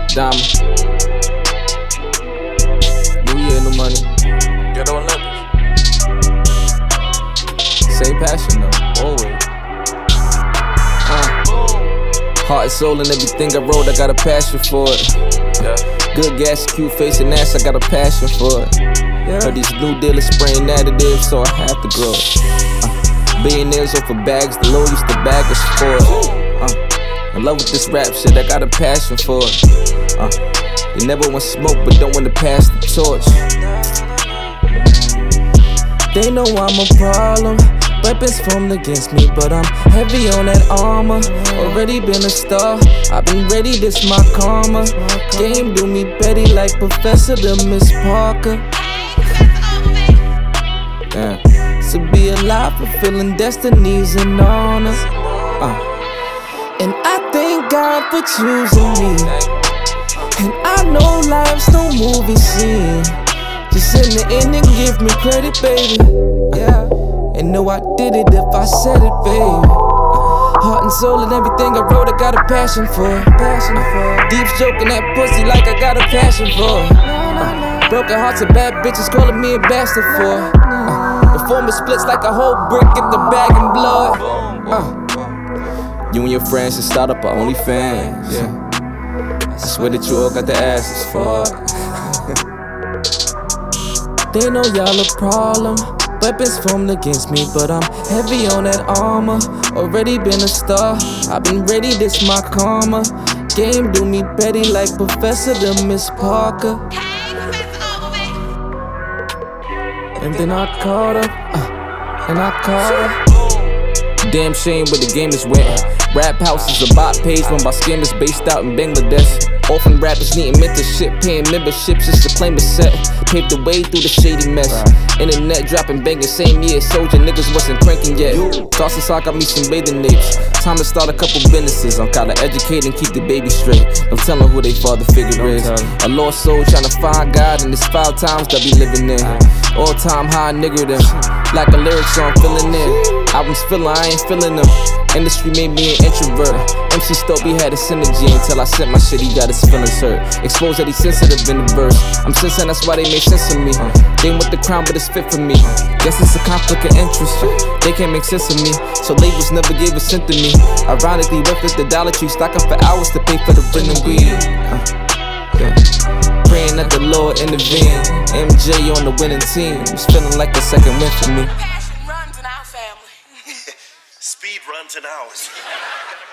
Diamond. New year, new money. Ghetto Olympics. Same passion though, always. Heart and soul and everything I wrote, I got a passion for it. Yeah. Good gas, cute face and ass, I got a passion for it. Heard these new dealers spraying additives, so I had to grow it. Billionaires over bags, the Lord used to bag us for it. In love with this rap shit, I got a passion for it. They never want smoke, but don't want to pass the torch. They know I'm a problem. Weapons formed against me, but I'm heavy on that armor. Already been a star, I've been ready, this my karma. Game do me petty like Professor to Miss Parker. To be alive, fulfilling destinies and honor. And I thank God for choosing me. And I know life's no movie scene. Just in the end and give me credit, baby. And know I did it if I said it, babe. Heart and soul and everything I wrote, I got a passion for. Deep stroking that pussy like I got a passion for. Broken hearts and bad bitches calling me a bastard for. Performance splits like a whole brick, get the bag in blood. You and your friends should start up our OnlyFans. I swear that you all got the asses for it. They know y'all a problem. Weapons formed against me, but I'm heavy on that armor. Already been a star, I've been ready, this my karma. Game do me petty like Professor to Miss Parker. And then I caught her, and I caught her. Damn shame where the game is went. Rap House is a bot page run by scammers based out in Bangladesh. Orphan rappers needing mentorship, paying memberships just to claim a set. Paved the way through the shady mess. Internet dropping bangers, same year soldier niggas wasn't cranking yet. Thoughts inside got me some bathing apes. Time to start a couple businesses. I'm kinda educate and keep the baby straight. Don't tell them who they father figure is. A lost soul trying to find God in this 5 times that be living in. All time high nigger them. Like a lyric song filling in. Albums filler, I ain't feeling them. Industry made me an introvert. MC Stopey had a synergy until I sent my shit, he got his feelings hurt. Exposed that he's sensitive in the verse. I'm sensing that's why they make sense of me. They want the crown but it's fit for me. Guess it's a conflict of interest. They can't make sense of me, so labels never gave a cent to me. Ironically, worked at the Dollar Tree, stock up for hours to pay for the rent and weed. Praying that the Lord intervene. MJ on the winning team. It's feeling like a second win for me. Passion runs in our family. Speed runs in ours.